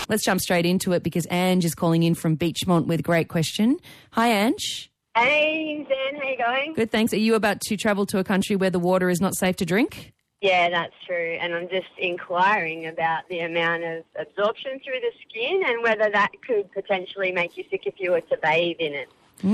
Let's jump straight into it because Ange is calling in from Beachmont with a great question. Hi, Ange. Hey, Zan, how you going? Good, thanks. Are you about to travel to a country where the water is not safe to drink? Yeah, that's true. And I'm just inquiring about the amount of absorption through the skin and whether that could potentially make you sick if you were to bathe in it.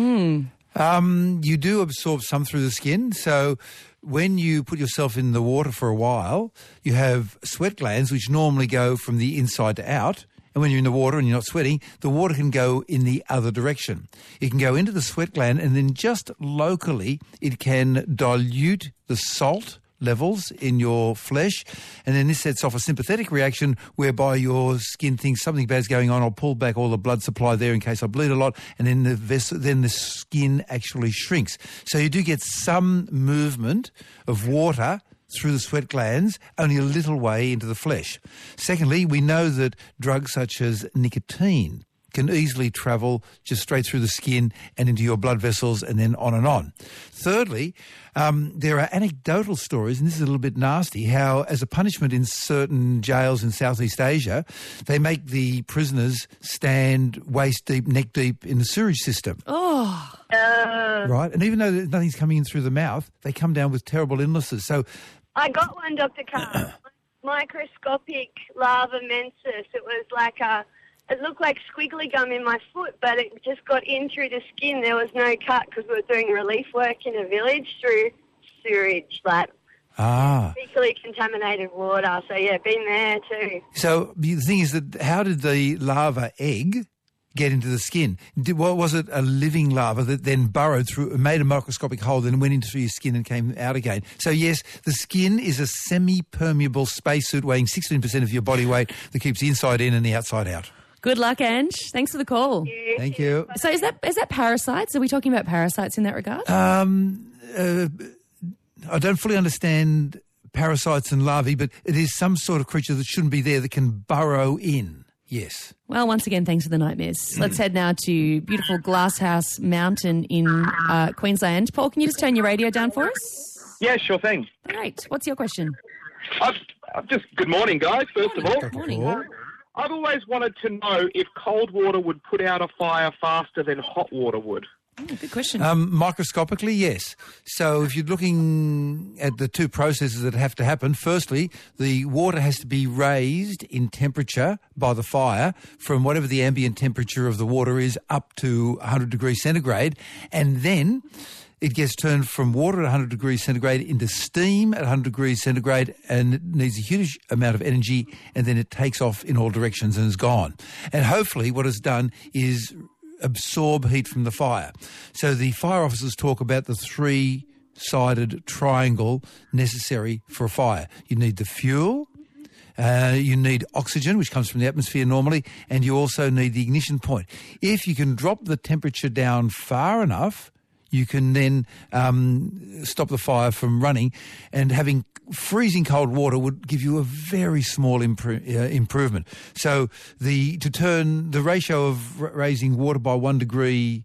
You do absorb some through the skin, so when you put yourself in the water for a while, you have sweat glands which normally go from the inside to out. And when you're in the water and you're not sweating, the water can go in the other direction. It can go into the sweat gland and then just locally it can dilute the salt levels in your flesh, and then this sets off a sympathetic reaction whereby your skin thinks something bad's going on. I'll pull back all the blood supply there in case I bleed a lot, and then the skin actually shrinks. So you do get some movement of water through the sweat glands, only a little way into the flesh. Secondly, we know that drugs such as nicotine can easily travel just straight through the skin and into your blood vessels and then on and on. Thirdly, there are anecdotal stories, and this is a little bit nasty, how as a punishment in certain jails in Southeast Asia, they make the prisoners stand waist deep, neck deep in the sewage system. Oh. Right? And even though nothing's coming in through the mouth, they come down with terrible illnesses. So I got one, Dr. Carr. Microscopic larva mensis. It was like it looked like squiggly gum in my foot, but it just got in through the skin. There was no cut because we were doing relief work in a village through sewage, like fecal contaminated water. So, yeah, been there too. So the thing is that how did the larva egg get into the skin? Was it a living larva that then burrowed through, made a microscopic hole, then went into your skin and came out again? So yes, the skin is a semi-permeable spacesuit weighing 16% of your body weight that keeps the inside in and the outside out. Good luck, Ange. Thanks for the call. Thank you. So is that parasites? Are we talking about parasites in that regard? I don't fully understand parasites and larvae, but it is some sort of creature that shouldn't be there that can burrow in. Yes. Well, once again, thanks for the nightmares. Let's head now to beautiful Glasshouse Mountain in Queensland. Paul, can you just turn your radio down for us? Yeah, sure thing. Great. What's your question? Good morning, guys, first of all. Good morning. I've always wanted to know if cold water would put out a fire faster than hot water would. Good question. Microscopically, yes. So if you're looking at the two processes that have to happen, firstly, the water has to be raised in temperature by the fire from whatever the ambient temperature of the water is up to 100 degrees centigrade, and then it gets turned from water at 100 degrees centigrade into steam at 100 degrees centigrade, and it needs a huge amount of energy, and then it takes off in all directions and is gone. And hopefully what it's done is absorb heat from the fire. So the fire officers talk about the three-sided triangle necessary for a fire. You need the fuel, you need oxygen, which comes from the atmosphere normally, and you also need the ignition point. If you can drop the temperature down far enough, you can then stop the fire from running, and having freezing cold water would give you a very small improvement. So to turn the ratio of raising water by 1 degree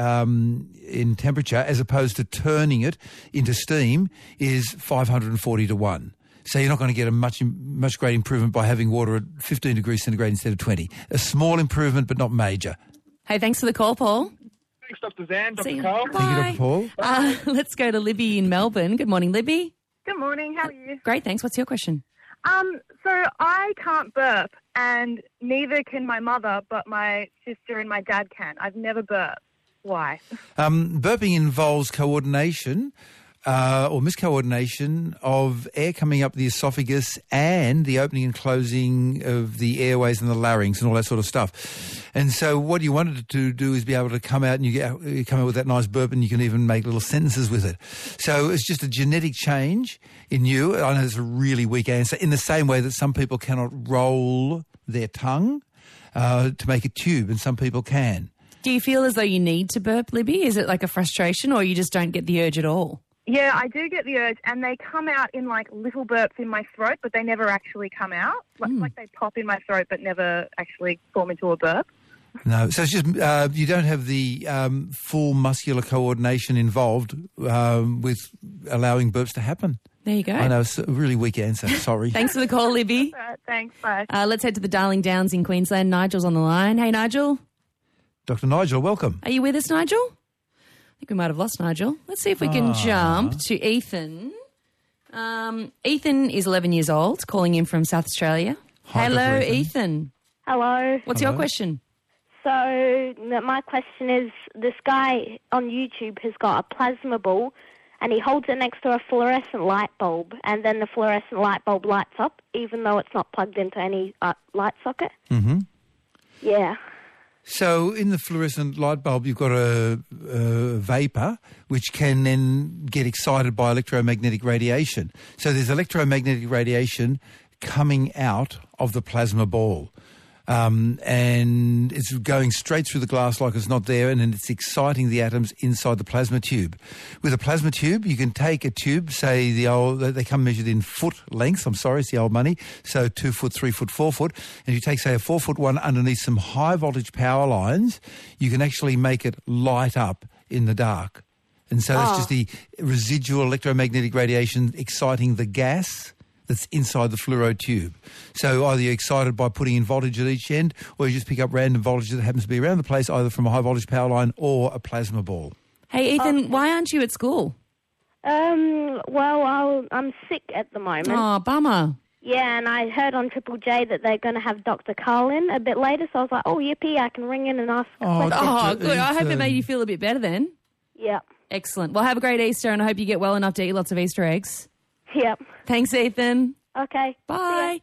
in temperature as opposed to turning it into steam is 540 to 1. So you're not going to get a much great improvement by having water at 15 degrees centigrade instead of 20. A small improvement, but not major. Hey, thanks for the call, Paul. Thanks, Dr. Zan, Dr. Bye. Carl. Thank you, Dr. Paul. Let's go to Libby in Melbourne. Good morning, Libby. Good morning, how are you? Great, thanks. What's your question? So I can't burp, and neither can my mother, but my sister and my dad can. I've never burped. Why? Burping involves coordination or miscoordination of air coming up the esophagus and the opening and closing of the airways and the larynx and all that sort of stuff. And so what you wanted to do is be able to come out and you come out with that nice burp, and you can even make little sentences with it. So it's just a genetic change in you. I know it's a really weak answer, in the same way that some people cannot roll their tongue to make a tube, and some people can. Do you feel as though you need to burp, Libby? Is it like a frustration, or you just don't get the urge at all? Yeah, I do get the urge, and they come out in like little burps in my throat, but they never actually come out. Like they pop in my throat, but never actually form into a burp. No, so it's just you don't have the full muscular coordination involved with allowing burps to happen. There you go. I know, it's a really weak answer. Sorry. Thanks for the call, Libby. All right, thanks. Bye. Let's head to the Darling Downs in Queensland. Nigel's on the line. Hey, Nigel. Dr. Nigel, welcome. Are you with us, Nigel? I think we might have lost Nigel. Let's see if we can jump to Ethan. Ethan is 11 years old, calling in from South Australia. Hi, Hello, Dr. Ethan. Hello. What's your question? So my question is, this guy on YouTube has got a plasma ball and he holds it next to a fluorescent light bulb, and then the fluorescent light bulb lights up even though it's not plugged into any light socket. Mm-hmm. Yeah. So in the fluorescent light bulb, you've got a vapour which can then get excited by electromagnetic radiation. So there's electromagnetic radiation coming out of the plasma ball. And it's going straight through the glass like it's not there, and then it's exciting the atoms inside the plasma tube. With a plasma tube, you can take a tube, say they come measured in foot lengths, it's the old money, so 2 foot, 3 foot, 4 foot, and you take, say, a 4 foot one underneath some high voltage power lines, you can actually make it light up in the dark. And so that's just the residual electromagnetic radiation exciting the gas that's inside the fluoro tube. So either you're excited by putting in voltage at each end, or you just pick up random voltage that happens to be around the place, either from a high voltage power line or a plasma ball. Hey, Ethan, why aren't you at school? Well, I'm sick at the moment. Oh, bummer. Yeah, and I heard on Triple J that they're going to have Dr. Carl in a bit later, so I was like, oh, yippee, I can ring in and ask a question. Oh, good. I hope it made you feel a bit better then. Yep. Excellent. Well, have a great Easter, and I hope you get well enough to eat lots of Easter eggs. Yep. Thanks, Ethan. Okay. Bye.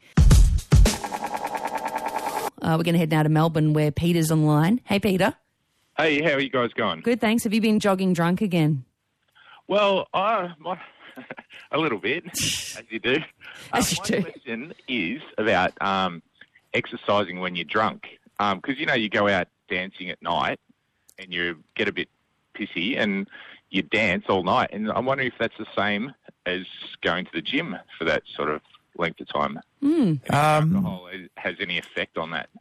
We're going to head now to Melbourne where Peter's on the line. Hey, Peter. Hey, how are you guys going? Good, thanks. Have you been jogging drunk again? Well, a little bit, as you do. As you do. My question is about exercising when you're drunk. Because, you go out dancing at night and you get a bit pissy and you dance all night. And I'm wondering if that's the same as going to the gym for that sort of length of time. If alcohol has any effect on that.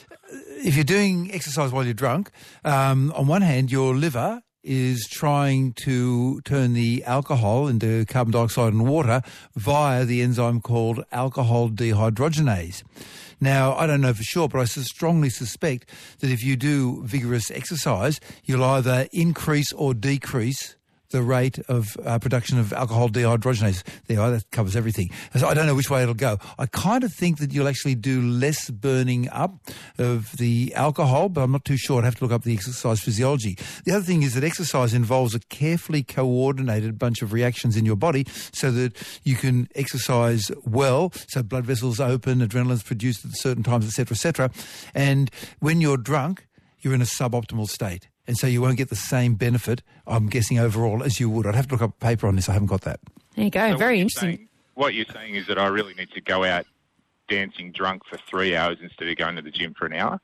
If you're doing exercise while you're drunk, on one hand, your liver is trying to turn the alcohol into carbon dioxide and water via the enzyme called alcohol dehydrogenase. Now, I don't know for sure, but I strongly suspect that if you do vigorous exercise, you'll either increase or decrease the rate of production of alcohol dehydrogenase. There, that covers everything. So I don't know which way it'll go. I kind of think that you'll actually do less burning up of the alcohol, but I'm not too sure. I'd have to look up the exercise physiology. The other thing is that exercise involves a carefully coordinated bunch of reactions in your body so that you can exercise well, so blood vessels open, adrenaline's produced at certain times, etc., etc. And when you're drunk, you're in a suboptimal state. And so you won't get the same benefit, I'm guessing, overall, as you would. I'd have to look up a paper on this. I haven't got that. There you go. So Very interesting. What you're saying is that I really need to go out dancing drunk for 3 hours instead of going to the gym for an hour?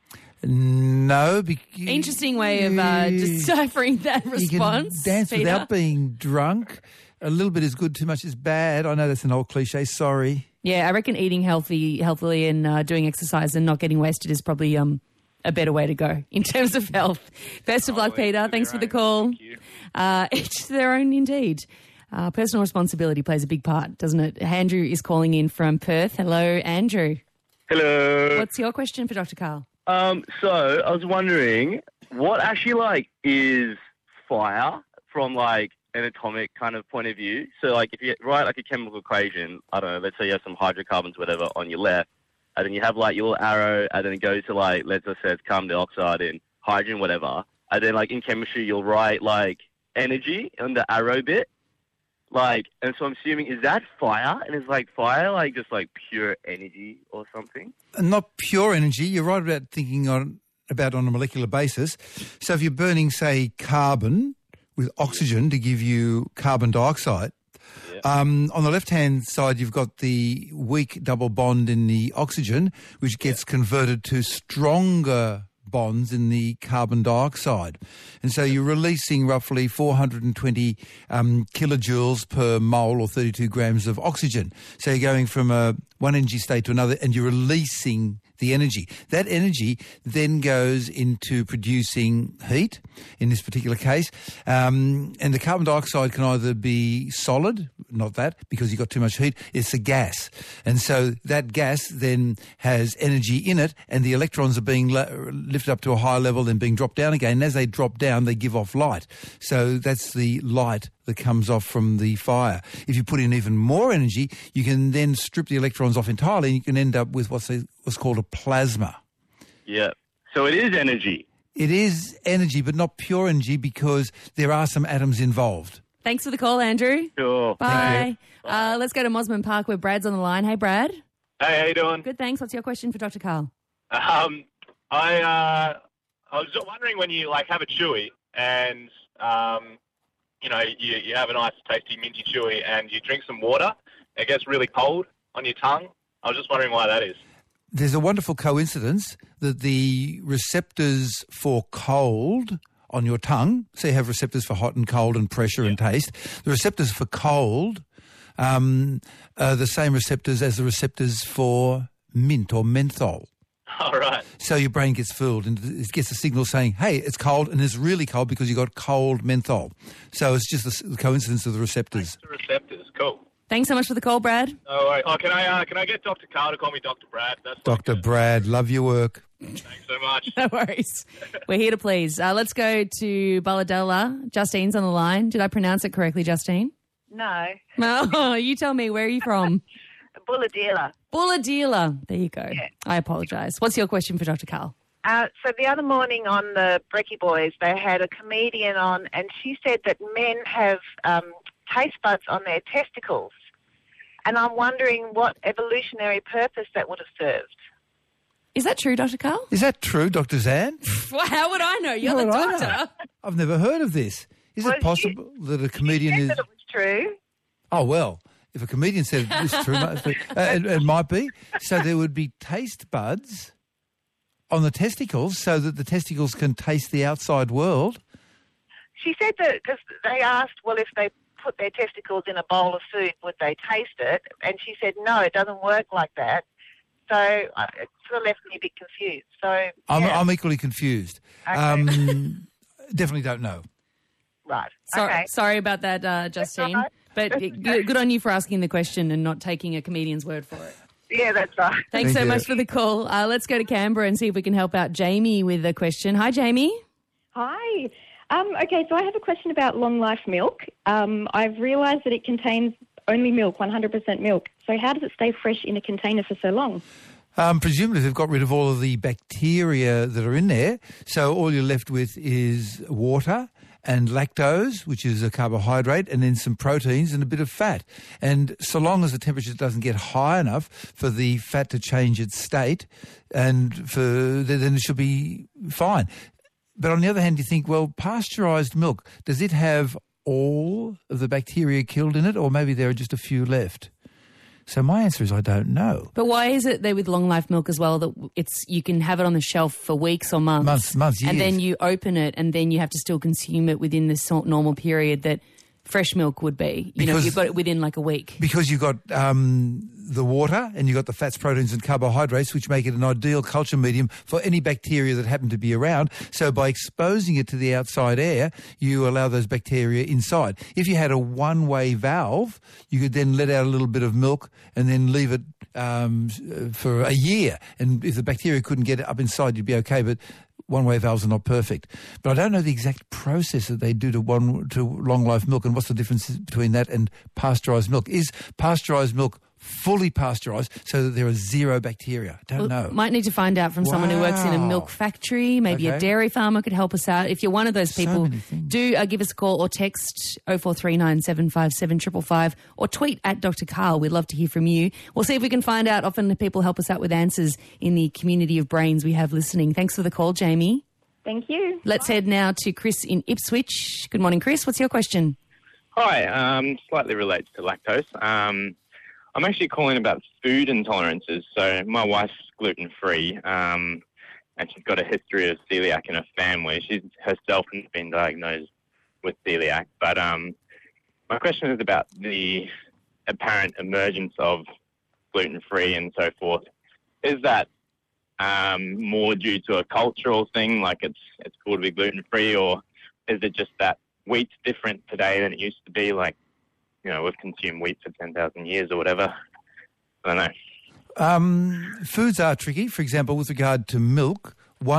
No. Interesting way of deciphering that response. You can dance Peter. without being drunk. A little bit is good, too much is bad. I know that's an old cliche. Sorry. Yeah, I reckon eating healthily and doing exercise and not getting wasted is probably a better way to go in terms of health. Best of luck, Peter. Thanks for the call. Thank you. Each to their own, indeed. Personal responsibility plays a big part, doesn't it? Andrew is calling in from Perth. Hello, Andrew. Hello. What's your question for Dr. Carl? So I was wondering, what actually is fire from an atomic kind of point of view? So if you write a chemical equation, I don't know, let's say you have some hydrocarbons, whatever, on your left, and then you have your little arrow, and then it goes to let's just say it's carbon dioxide and hydrogen, whatever. And then in chemistry, you'll write energy on the arrow bit. And so I'm assuming, is that fire? And is fire just pure energy or something? Not pure energy. You're right about thinking about on a molecular basis. So if you're burning, say, carbon with oxygen to give you carbon dioxide, on the left-hand side, you've got the weak double bond in the oxygen, which gets converted to stronger bonds in the carbon dioxide. And so you're releasing roughly 420 kilojoules per mole or 32 grams of oxygen. So you're going from a one energy state to another, and you're releasing the energy. That energy then goes into producing heat, in this particular case. And the carbon dioxide can either be solid, not that, because you've got too much heat, it's a gas. And so that gas then has energy in it, and the electrons are being lifted up to a higher level, then being dropped down again. And as they drop down, they give off light. So that's the light that comes off from the fire. If you put in even more energy, you can then strip the electrons off entirely, and you can end up with what's called a plasma. Yeah. So it is energy. It is energy, but not pure energy, because there are some atoms involved. Thanks for the call, Andrew. Sure. Bye. Let's go to Mosman Park where Brad's on the line. Hey, Brad. Hey, how you doing? Good, thanks. What's your question for Dr. Karl? I was just wondering, when you have a chewy and you have a nice tasty minty chewy and you drink some water, it gets really cold on your tongue. I was just wondering why that is. There's a wonderful coincidence that the receptors for cold on your tongue, so you have receptors for hot and cold and pressure and taste. The receptors for cold are the same receptors as the receptors for mint or menthol. All right. So your brain gets fooled and it gets a signal saying, hey, it's cold, and it's really cold because you got cold menthol. So it's just the coincidence of the receptors. The receptors, cool. Thanks so much for the call, Brad. No worries. Oh, can I get Dr. Karl to call me Dr. Brad? That's Dr. Brad, love your work. Thanks so much. No worries. We're here to please. Let's go to Balladella. Justine's on the line. Did I pronounce it correctly, Justine? No. Oh, you tell me. Where are you from? Bulladilla. Bulladilla. There you go. Yeah. I apologise. What's your question for Dr. Karl? So the other morning on the Brekkie Boys, they had a comedian on, and she said that men have taste buds on their testicles. And I'm wondering what evolutionary purpose that would have served. Is that true, Dr. Karl? Is that true, Dr. Zan? Well, how would I know? You're the doctor. I've never heard of this. Is it possible that a comedian she said is... that it was true. Oh, well, if a comedian said it's true, it might be. So there would be taste buds on the testicles so that the testicles can taste the outside world. She said that because they asked, well, if they put their testicles in a bowl of food, would they taste it? And she said, no, it doesn't work like that. So it sort of left me a bit confused. So I'm equally confused. Okay. Definitely don't know. Right. Sorry about that, Justine. Right. But good on you for asking the question and not taking a comedian's word for it. Yeah, that's right. Thanks so much for the call. Let's go to Canberra and see if we can help out Jamie with a question. Hi, Jamie. Hi. Okay, so I have a question about long life milk. I've realised that it contains only milk, 100% milk. So how does it stay fresh in a container for so long? Presumably they've got rid of all of the bacteria that are in there, so all you're left with is water and lactose, which is a carbohydrate, and then some proteins and a bit of fat. And so long as the temperature doesn't get high enough for the fat to change its state, then it should be fine. But on the other hand, you think, well, pasteurised milk, does it have all of the bacteria killed in it, or maybe there are just a few left? So my answer is I don't know. But why is it there with long life milk as well that you can have it on the shelf for weeks or months? Months, years. And then you open it and then you have to still consume it within this normal period that fresh milk would be. You've got it within like a week. Because you've got the water and you've got the fats, proteins and carbohydrates, which make it an ideal culture medium for any bacteria that happen to be around. So by exposing it to the outside air, you allow those bacteria inside. If you had a one-way valve, you could then let out a little bit of milk and then leave it for a year. And if the bacteria couldn't get it up inside, you'd be okay. But one-way valves are not perfect. But I don't know the exact process that they do to long-life milk and what's the difference between that and pasteurised milk. Is pasteurised milk fully pasteurised so that there are zero bacteria? Don't know. Might need to find out from someone who works in a milk factory. Maybe a dairy farmer could help us out. If you're one of those people, do give us a call or text 0439 757 555 or tweet at Dr. Karl. We'd love to hear from you. We'll see if we can find out. Often the people help us out with answers in the community of brains we have listening. Thanks for the call, Jamie. Thank you. Let's head now to Chris in Ipswich. Good morning, Chris. What's your question? Hi. Slightly related to lactose. I'm actually calling about food intolerances. So my wife's gluten-free, and she's got a history of celiac in her family. She's herself has been diagnosed with celiac. But my question is about the apparent emergence of gluten-free and so forth. Is that more due to a cultural thing, like it's cool to be gluten-free, or is it just that wheat's different today than it used to be? Like, you know, we've consumed wheat for 10,000 years or whatever. I don't know. Foods are tricky. For example, with regard to milk,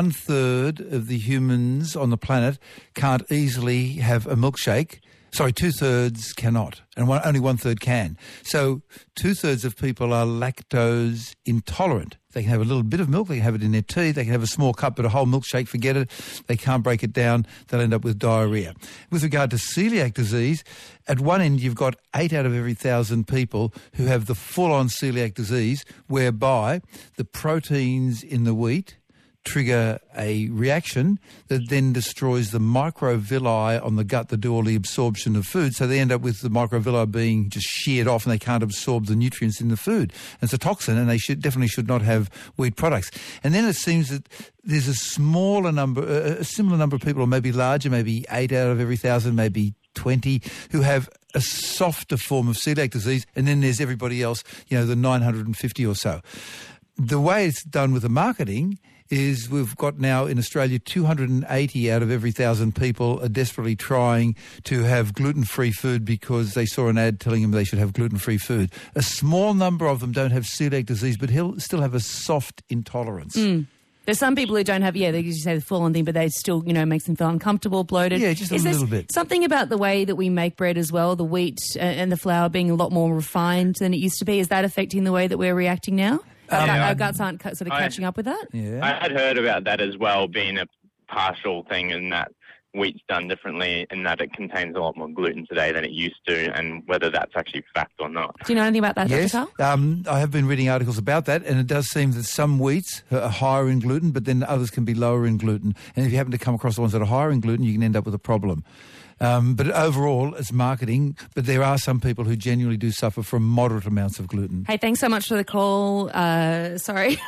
1/3 of the humans on the planet can't easily have a milkshake. Sorry, 2/3 cannot, and only 1/3 can. So 2/3 of people are lactose intolerant. They can have a little bit of milk, they can have it in their tea, they can have a small cup, but a whole milkshake, forget it. They can't break it down, they'll end up with diarrhea. With regard to celiac disease, at one end you've got 8 out of every 1,000 people who have the full-on celiac disease, whereby the proteins in the wheat trigger a reaction that then destroys the microvilli on the gut that do all the absorption of food. So they end up with the microvilli being just sheared off and they can't absorb the nutrients in the food. And it's a toxin, and they definitely should not have wheat products. And then it seems that there's a similar number of people, or maybe larger, maybe 8 out of every 1,000, maybe 20, who have a softer form of celiac disease. And then there's everybody else, you know, the 950 or so. The way it's done with the marketing is we've got now in Australia 280 out of every 1,000 people are desperately trying to have gluten-free food because they saw an ad telling them they should have gluten-free food. A small number of them don't have celiac disease, but he'll still have a soft intolerance. There's some people who don't have, they usually say the full-on thing, but they still, makes them feel uncomfortable, bloated. Yeah, just a little bit. Something about the way that we make bread as well, the wheat and the flour being a lot more refined than it used to be. Is that affecting the way that we're reacting now? Our guts aren't sort of catching up with that? Yeah. I had heard about that as well, being a partial thing, and that wheat's done differently and that it contains a lot more gluten today than it used to, and whether that's actually fact or not. Do you know anything about that, Yes, Dr. Karl? I have been reading articles about that, and it does seem that some wheats are higher in gluten, but then others can be lower in gluten. And if you happen to come across the ones that are higher in gluten, you can end up with a problem. But overall, it's marketing. But there are some people who genuinely do suffer from moderate amounts of gluten. Hey, thanks so much for the call. Sorry.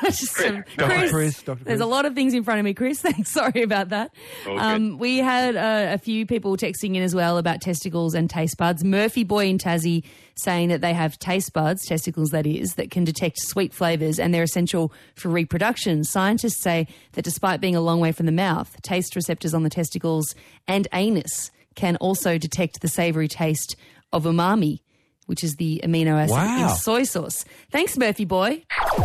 Chris. There's a lot of things in front of me, Chris. Thanks. Sorry about that. We had a few people texting in as well about testicles and taste buds. Murphy Boy in Tassie saying that they have taste buds, testicles that is, that can detect sweet flavours and they're essential for reproduction. Scientists say that despite being a long way from the mouth, taste receptors on the testicles and anus can also detect the savoury taste of umami, which is the amino acid in soy sauce. Thanks, Murphy Boy.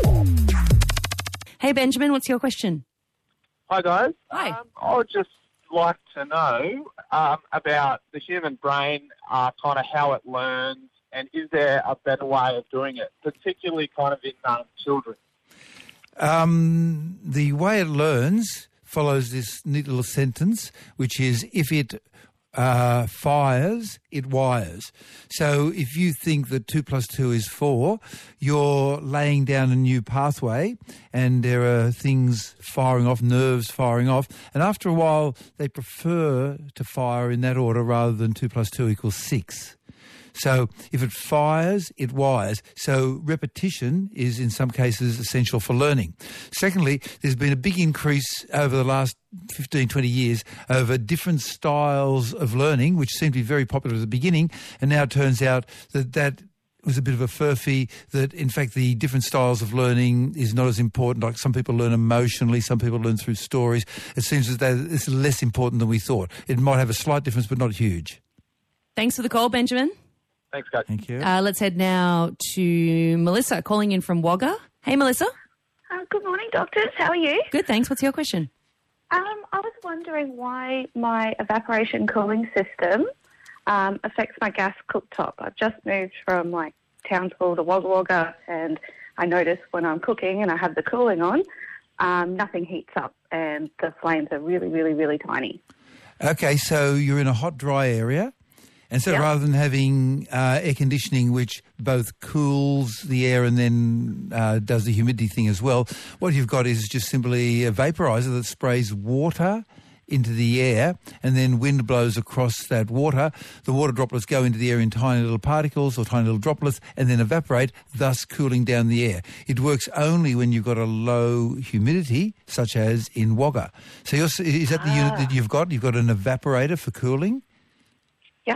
Hey, Benjamin, what's your question? Hi, guys. Hi. I would just like to know about the human brain, kind of how it learns, and is there a better way of doing it, particularly kind of in children? The way it learns follows this neat little sentence, which is, if it fires, it wires. So if you think that 2 + 2 is 4, you're laying down a new pathway and there are things firing off, nerves firing off, and after a while they prefer to fire in that order rather than 2 + 2 = 6. So if it fires, it wires. So repetition is in some cases essential for learning. Secondly, there's been a big increase over the last 15, 20 years over different styles of learning, which seemed to be very popular at the beginning, and now it turns out that was a bit of a furphy, that in fact the different styles of learning is not as important. Like some people learn emotionally, some people learn through stories. It seems that it's less important than we thought. It might have a slight difference, but not huge. Thanks for the call, Benjamin. Thanks, guys. Thank you. Let's head now to Melissa calling in from Wagga. Hey, Melissa. Good morning, doctors. How are you? Good, thanks. What's your question? I was wondering why my evaporation cooling system affects my gas cooktop. I've just moved from Townsville to Wagga Wagga, and I notice when I'm cooking and I have the cooling on, nothing heats up and the flames are really, really, really tiny. Okay, so you're in a hot, dry area. And so rather than having air conditioning, which both cools the air and then does the humidity thing as well, what you've got is just simply a vaporizer that sprays water into the air, and then wind blows across that water. The water droplets go into the air in tiny little particles or tiny little droplets and then evaporate, thus cooling down the air. It works only when you've got a low humidity, such as in Wagga. So is that the unit that you've got? You've got an evaporator for cooling? Yep.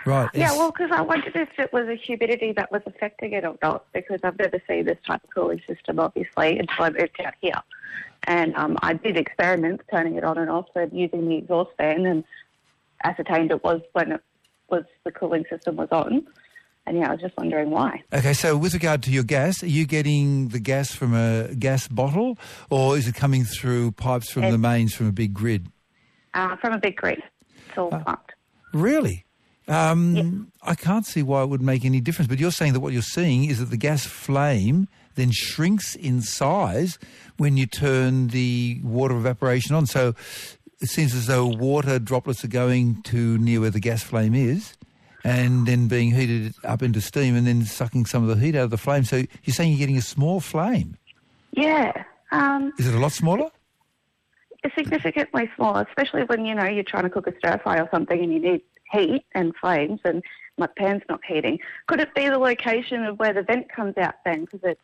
Right. Yeah, well, because I wondered if it was a humidity that was affecting it or not, because I've never seen this type of cooling system, obviously, until I moved out here. And I did experiments turning it on and off and using the exhaust fan, and ascertained it was when it was the cooling system was on. And, yeah, I was just wondering why. Okay, so with regard to your gas, are you getting the gas from a gas bottle, or is it coming through pipes from the mains from a big grid? From a big grid. It's all pumped. Really? I can't see why it would make any difference, but you're saying that what you're seeing is that the gas flame then shrinks in size when you turn the water evaporation on. So it seems as though water droplets are going to near where the gas flame is and then being heated up into steam and then sucking some of the heat out of the flame. So you're saying you're getting a small flame? Yeah. Is it a lot smaller? Significantly smaller, especially when, you're trying to cook a stir-fry or something and you need heat and flames and my pan's not heating. Could it be the location of where the vent comes out then? Because it's,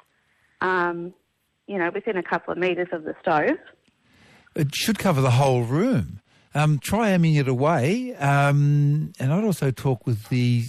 within a couple of metres of the stove. It should cover the whole room. Try aiming it away. And I'd also talk with the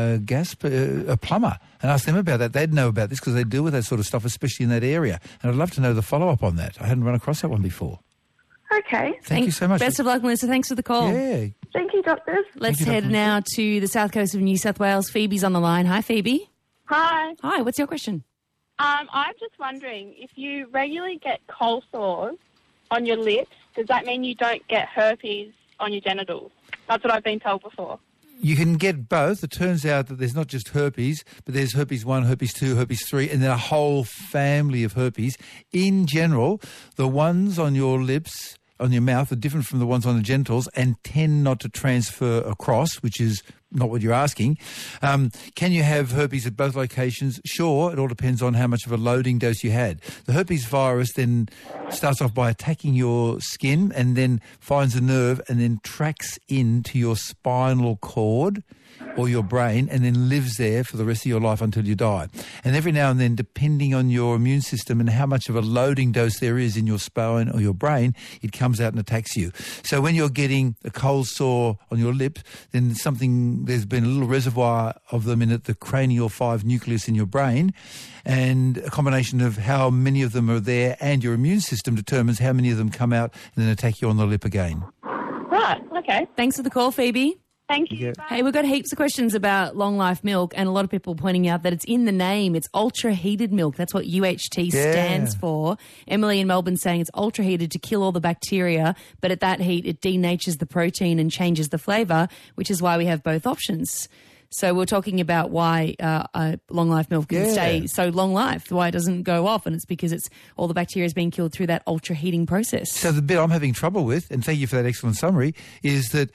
a plumber and ask them about that. They'd know about this because they deal with that sort of stuff, especially in that area. And I'd love to know the follow-up on that. I hadn't run across that one before. Okay. Thank you so much. Best of luck, Melissa. Thanks for the call. Yeah. Thank you, doctors. Let's head now to the south coast of New South Wales. Phoebe's on the line. Hi, Phoebe. Hi. Hi, what's your question? I'm just wondering, if you regularly get cold sores on your lips, does that mean you don't get herpes on your genitals? That's what I've been told before. You can get both. It turns out that there's not just herpes, but there's herpes 1, herpes 2, herpes 3, and then a whole family of herpes. In general, the ones on your lips, on your mouth, are different from the ones on the genitals and tend not to transfer across, which is not what you're asking. Can you have herpes at both locations? Sure, it all depends on how much of a loading dose you had. The herpes virus then starts off by attacking your skin and then finds a nerve and then tracks into your spinal cord or your brain and then lives there for the rest of your life until you die. And every now and then, depending on your immune system and how much of a loading dose there is in your spine or your brain, it comes out and attacks you. So when you're getting a cold sore on your lip, then there's been a little reservoir of them in the cranial 5 nucleus in your brain, and a combination of how many of them are there and your immune system determines how many of them come out and then attack you on the lip again. Right, okay. Thanks for the call, Phoebe. Thank you. Hey, we've got heaps of questions about long life milk, and a lot of people pointing out that it's in the name. It's ultra heated milk. That's what UHT stands for. Emily in Melbourne saying it's ultra heated to kill all the bacteria, but at that heat it denatures the protein and changes the flavour, which is why we have both options. So we're talking about why long life milk can stay so long life, why it doesn't go off, and it's because it's all the bacteria is being killed through that ultra heating process. So the bit I'm having trouble with, and thank you for that excellent summary, is that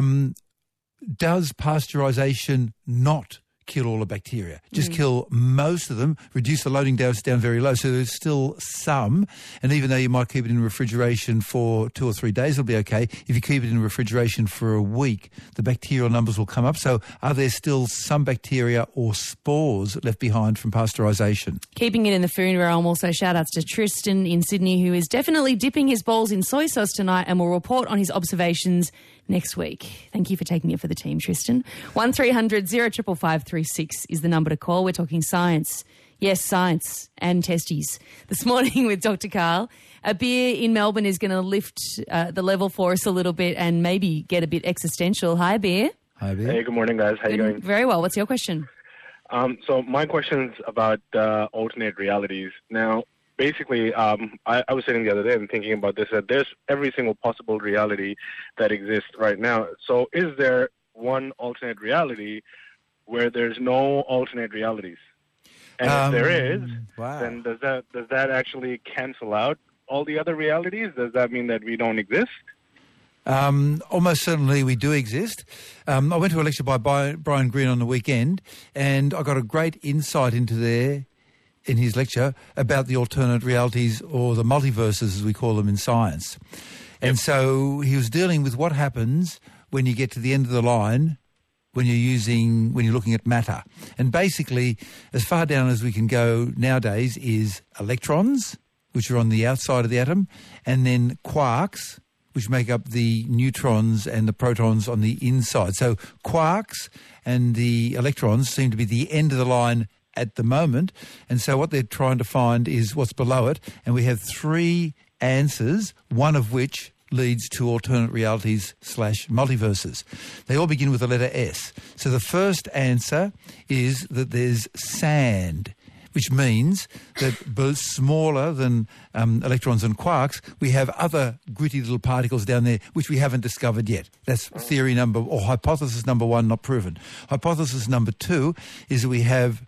does pasteurisation not kill all the bacteria? Just kill most of them, reduce the loading dose down very low. So there's still some, and even though you might keep it in refrigeration for 2 or 3 days, it'll be okay. If you keep it in refrigeration for a week, the bacterial numbers will come up. So are there still some bacteria or spores left behind from pasteurisation? Keeping it in the food realm, also shout-outs to Tristan in Sydney, who is definitely dipping his balls in soy sauce tonight and will report on his observations next week. Thank you for taking it for the team, Tristan. 1300 055536 is the number to call. We're talking science. Yes, science and testes. This morning with Dr. Karl. A beer in Melbourne is going to lift the level for us a little bit and maybe get a bit existential. Hi, Beer. Hi, Beer. Hey, good morning, guys. How you going? Very well. What's your question? So my question's about alternate realities. Now, basically, I was sitting the other day and thinking about this, that there's every single possible reality that exists right now. So is there one alternate reality where there's no alternate realities? And if there is, then does that actually cancel out all the other realities? Does that mean that we don't exist? Almost certainly we do exist. I went to a lecture by Brian Greene on the weekend, and I got a great insight into there in his lecture about the alternate realities, or the multiverses as we call them in science. And so he was dealing with what happens when you get to the end of the line when you're looking at matter. And basically, as far down as we can go nowadays is electrons, which are on the outside of the atom, and then quarks, which make up the neutrons and the protons on the inside. So quarks and the electrons seem to be the end of the line at the moment. And so what they're trying to find is what's below it. And we have 3 answers, one of which leads to alternate realities / multiverses. They all begin with the letter S. So the first answer is that there's sand, which means that both smaller than electrons and quarks, we have other gritty little particles down there which we haven't discovered yet. That's theory number, or hypothesis number 1, not proven. Hypothesis number 2 is that we have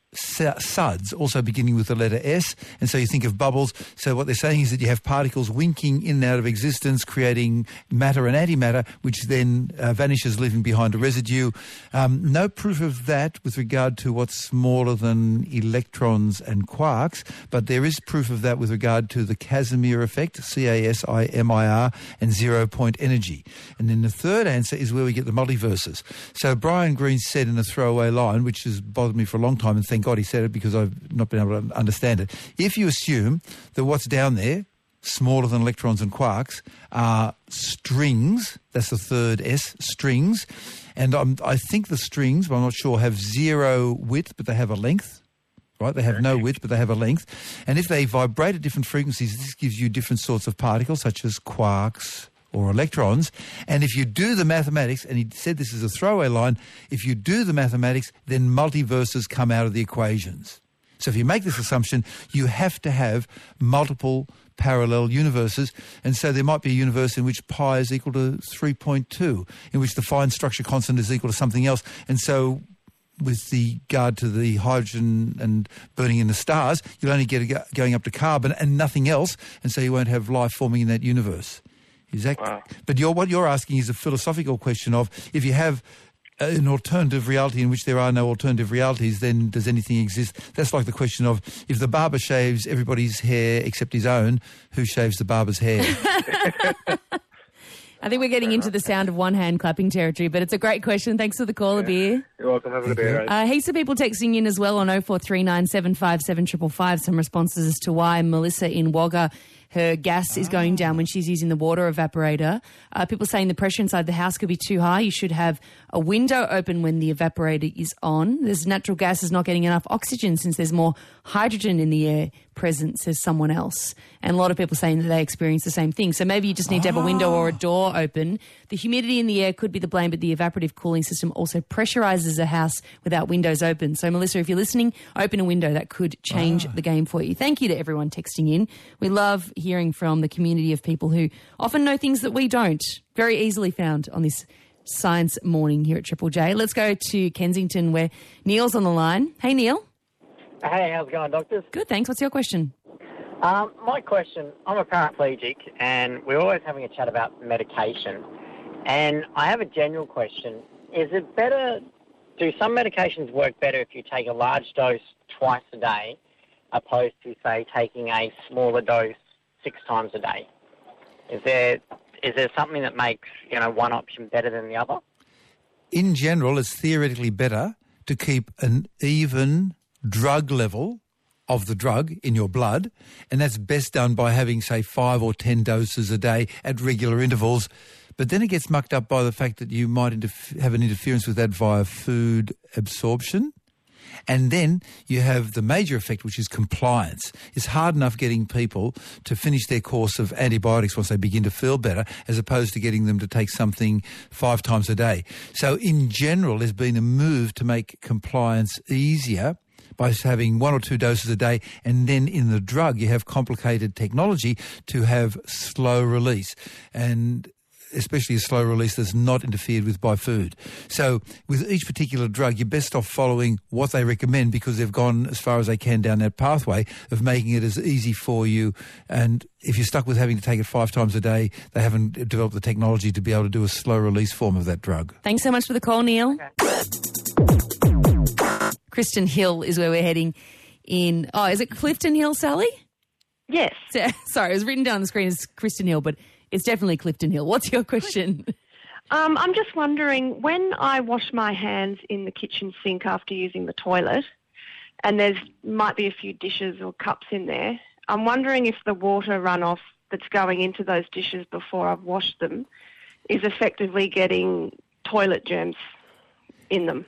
suds, also beginning with the letter S, and so you think of bubbles. So what they're saying is that you have particles winking in and out of existence, creating matter and antimatter, which then vanishes, leaving behind a residue. No proof of that with regard to what's smaller than electrons and quarks, but there is proof of that with regard to the Casimir effect, CASIMIR, and zero-point energy. And then the third answer is where we get the multiverses. So Brian Greene said in a throwaway line, which has bothered me for a long time, and thank God he said it because I've not been able to understand it. If you assume that what's down there, smaller than electrons and quarks, are strings, that's the third S, strings, and I think the strings, but I'm not sure, have 0 width, but they have a length. Right, they have no width, but they have a length. And if they vibrate at different frequencies, this gives you different sorts of particles, such as quarks or electrons. And if you do the mathematics, and he said this is a throwaway line, if you do the mathematics, then multiverses come out of the equations. So if you make this assumption, you have to have multiple parallel universes, and so there might be a universe in which pi is equal to 3.2, in which the fine structure constant is equal to something else. And so with regard to the hydrogen and burning in the stars, you'll only get it going up to carbon and nothing else, and so you won't have life forming in that universe. Exactly. Wow. But what you're asking is a philosophical question of, if you have an alternative reality in which there are no alternative realities, then does anything exist? That's like the question of, if the barber shaves everybody's hair except his own, who shaves the barber's hair? I think we're getting into the sound of one hand clapping territory, but it's a great question. Thanks for the call, Abir. You're welcome. Have a good day. Heaps of people texting in as well on 0439 757 555. Some responses as to why Melissa in Wagga, her gas is going down when she's using the water evaporator. People saying the pressure inside the house could be too high. You should have a window open when the evaporator is on. There's natural gas is not getting enough oxygen since there's more hydrogen in the air present, says someone else. And a lot of people saying that they experience the same thing. So maybe you just need to have a window or a door open. The humidity in the air could be the blame, but the evaporative cooling system also pressurizes a house without windows open. So, Melissa, if you're listening, open a window. That could change the game for you. Thank you to everyone texting in. We love hearing from the community of people who often know things that we don't. Very easily found on this Science Morning here at Triple J. Let's go to Kensington where Neil's on the line. Hey, Neil. Hey, how's it going, doctors? Good, thanks. What's your question? My question, I'm a paraplegic and we're always having a chat about medication. And I have a general question. Is it better, do some medications work better if you take a large dose twice a day opposed to, say, taking a smaller dose 6 times a day? Is there something that makes, one option better than the other? In general, it's theoretically better to keep an even drug level of the drug in your blood, and that's best done by having, say, 5 or 10 doses a day at regular intervals. But then it gets mucked up by the fact that you might have an interference with that via food absorption. And then you have the major effect, which is compliance. It's hard enough getting people to finish their course of antibiotics once they begin to feel better, as opposed to getting them to take something 5 times a day. So in general, there's been a move to make compliance easier by having 1 or 2 doses a day, and then in the drug you have complicated technology to have slow release, and especially a slow release that's not interfered with by food. So with each particular drug, you're best off following what they recommend, because they've gone as far as they can down that pathway of making it as easy for you. And if you're stuck with having to take it 5 times a day, they haven't developed the technology to be able to do a slow release form of that drug. Thanks so much for the call, Neil. Okay. Kristen Hill is where we're heading in. Oh, is it Clifton Hill, Sally? Yes. Sorry, it was written down on the screen as Kristen Hill, but it's definitely Clifton Hill. What's your question? I'm just wondering, when I wash my hands in the kitchen sink after using the toilet, and might be a few dishes or cups in there, I'm wondering if the water runoff that's going into those dishes before I've washed them is effectively getting toilet germs in them.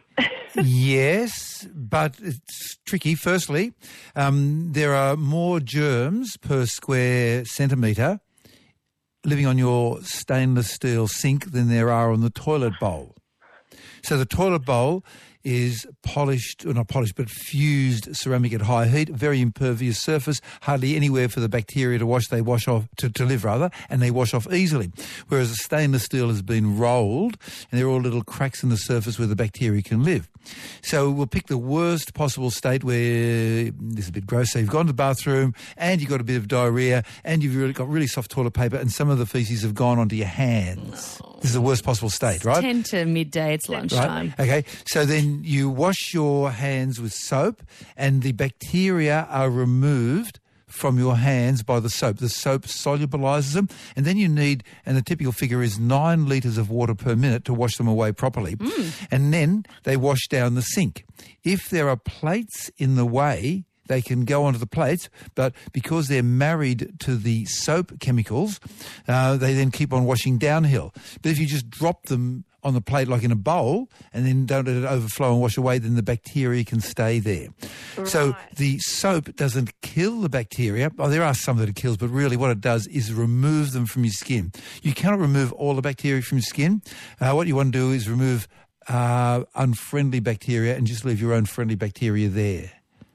Yes, but it's tricky. Firstly, there are more germs per square centimetre living on your stainless steel sink than there are on the toilet bowl. So the toilet bowl is polished, or not polished, but fused ceramic at high heat, very impervious surface, hardly anywhere for the bacteria to wash. They wash off, to live rather, and they wash off easily. Whereas the stainless steel has been rolled, and there are all little cracks in the surface where the bacteria can live. So we'll pick the worst possible state where, this is a bit gross, so you've gone to the bathroom, and you've got a bit of diarrhea, and you've really got really soft toilet paper, and some of the feces have gone onto your hands. This is the worst possible state, right? 10 to midday, it's lunchtime. Right? Okay, so then you wash your hands with soap, and the bacteria are removed from your hands by the soap. The soap solubilizes them, and then you need, and the typical figure is 9 litres of water per minute to wash them away properly. And then they wash down the sink. If there are plates in the way, they can go onto the plates, but because they're married to the soap chemicals, they then keep on washing downhill. But if you just drop them on the plate like in a bowl and then don't let it overflow and wash away, then the bacteria can stay there. Right. So the soap doesn't kill the bacteria. Oh, there are some that it kills, but really what it does is remove them from your skin. You cannot remove all the bacteria from your skin. What you want to do is remove unfriendly bacteria and just leave your own friendly bacteria there.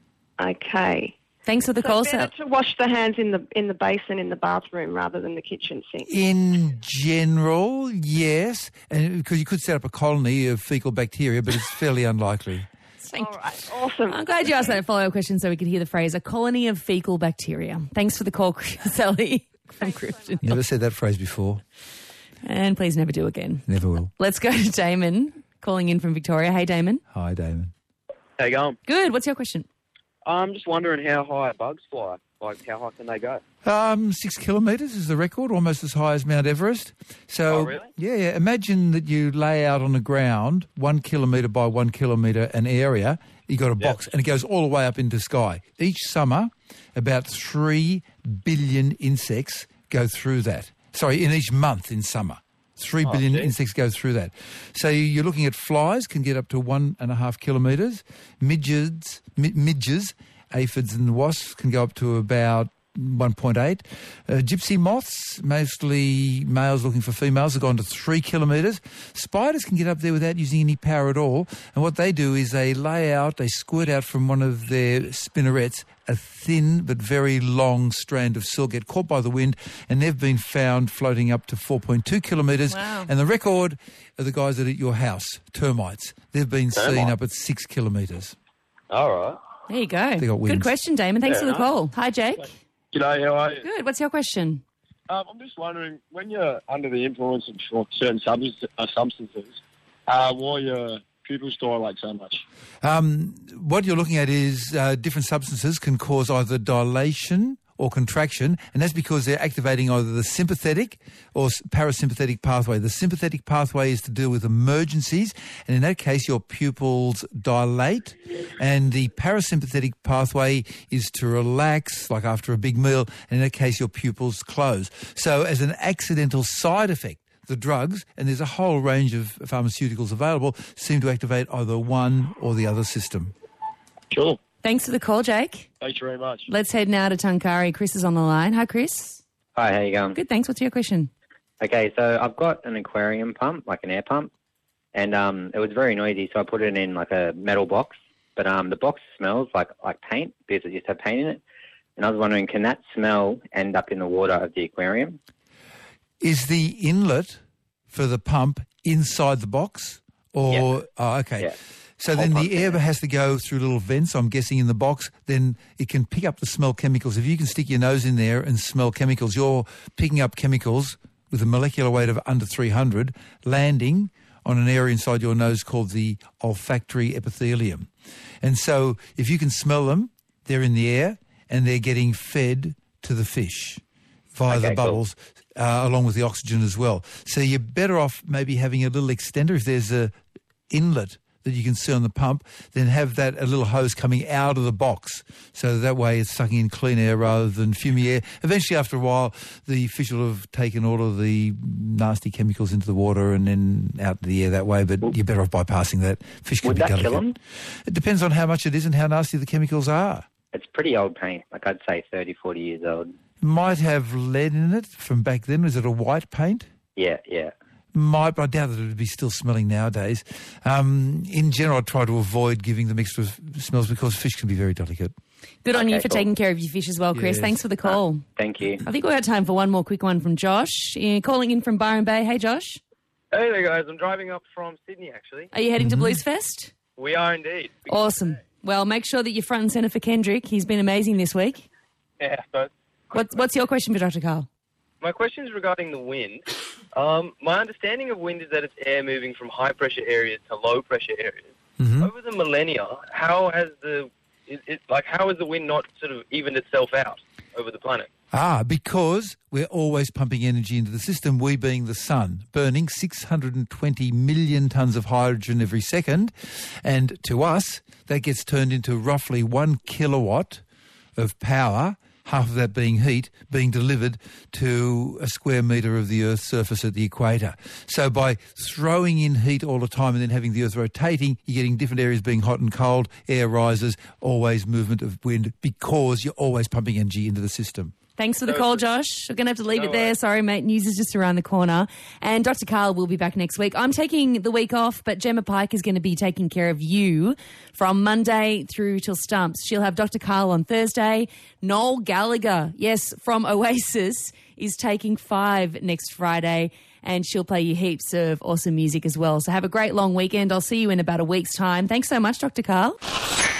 Okay. Thanks for the call. Better to wash the hands in the basin in the bathroom rather than the kitchen sink. In general, yes, and because you could set up a colony of fecal bacteria, but it's fairly unlikely. All right, awesome. I'm glad you asked that follow-up question so we could hear the phrase, a colony of fecal bacteria. Thanks for the call, Sally from Christian. Never said that phrase before. And please never do again. Never will. Let's go to Damon, calling in from Victoria. Hey, Damon. Hi, Damon. How you going? Good. What's your question? I'm just wondering how high bugs fly. Like, how high can they go? 6 kilometres is the record, almost as high as Mount Everest. So, oh, really? Yeah. Imagine that you lay out on the ground 1 kilometre by 1 kilometre an area. You got a box, and it goes all the way up into the sky. Each summer, about 3 billion insects go through that. Sorry, in each month in summer. 3 billion insects go through that. So you're looking at flies, can get up to 1.5 kilometres. Midges, aphids and wasps can go up to about 1.8. Gypsy moths, mostly males looking for females, have gone to 3 kilometres. Spiders can get up there without using any power at all. And what they do is they squirt out from one of their spinnerets a thin but very long strand of silk, get caught by the wind, and they've been found floating up to 4.2 kilometres. Wow. And the record are the guys that are at your house, termites. They've been seen up at 6 kilometres. All right. There you go. They got wings. Good question, Damon. Thanks for the call. Hi, Jake. G'day, how are you? Good. What's your question? I'm just wondering, when you're under the influence of certain substances, why your pupils dilate so much? What you're looking at is different substances can cause either dilation or contraction, and that's because they're activating either the sympathetic or parasympathetic pathway. The sympathetic pathway is to deal with emergencies, and in that case your pupils dilate, and the parasympathetic pathway is to relax, like after a big meal, and in that case your pupils close. So as an accidental side effect, the drugs, and there's a whole range of pharmaceuticals available, seem to activate either one or the other system. Sure. Thanks for the call, Jake. Thanks very much. Let's head now to Tuncari. Chris is on the line. Hi, Chris. Hi, how you going? Good, thanks. What's your question? Okay, so I've got an aquarium pump, like an air pump, and it was very noisy, so I put it in like a metal box. But the box smells like paint because it used to have paint in it. And I was wondering, can that smell end up in the water of the aquarium? Is the inlet for the pump inside the box? Or Yeah. Oh, okay. Yeah. So then the air has to go through little vents, I'm guessing, in the box. Then it can pick up the smell chemicals. If you can stick your nose in there and smell chemicals, you're picking up chemicals with a molecular weight of under 300, landing on an area inside your nose called the olfactory epithelium. And so if you can smell them, they're in the air and they're getting fed to the fish via the bubbles, along with the oxygen as well. So you're better off maybe having a little extender if there's a inlet that you can see on the pump, then have a little hose coming out of the box. So that way it's sucking in clean air rather than fumey air. Eventually, after a while, the fish will have taken all of the nasty chemicals into the water and then out the air that way, but you're better off bypassing that. Fish can Would be that delicate. kill them? It depends on how much it is and how nasty the chemicals are. It's pretty old paint, like I'd say 30, 40 years old. Might have lead in it from back then. Was it a white paint? Yeah. Might, but I doubt that it would be still smelling nowadays. In general, I try to avoid giving them extra smells because fish can be very delicate. Good on you for taking care of your fish as well, Chris. Yes. Thanks for the call. Thank you. I think we've got time for one more quick one from Josh. Calling in from Byron Bay. Hey, Josh. Hey there, guys. I'm driving up from Sydney, actually. Are you heading to Blues Fest? We are indeed. Awesome. Well, make sure that you're front and centre for Kendrick. He's been amazing this week. Yeah, but What's your question for Dr. Carl? my question is regarding the wind. My understanding of wind is that it's air moving from high-pressure areas to low-pressure areas. Mm-hmm. Over the millennia, how has the wind not sort of evened itself out over the planet? Because we're always pumping energy into the system, we being the sun, burning 620 million tonnes of hydrogen every second. And to us, that gets turned into roughly 1 kilowatt of power, half of that being heat, being delivered to a square metre of the Earth's surface at the equator. So by throwing in heat all the time and then having the Earth rotating, you're getting different areas being hot and cold, air rises, always movement of wind, because you're always pumping energy into the system. Thanks for the call, Josh. We're going to have to leave it there. Sorry, mate. News is just around the corner. And Dr. Carl will be back next week. I'm taking the week off, but Gemma Pike is going to be taking care of you from Monday through till Stumps. She'll have Dr. Carl on Thursday. Noel Gallagher, yes, from Oasis, is taking 5 next Friday. And she'll play you heaps of awesome music as well. So have a great long weekend. I'll see you in about a week's time. Thanks so much, Dr. Carl.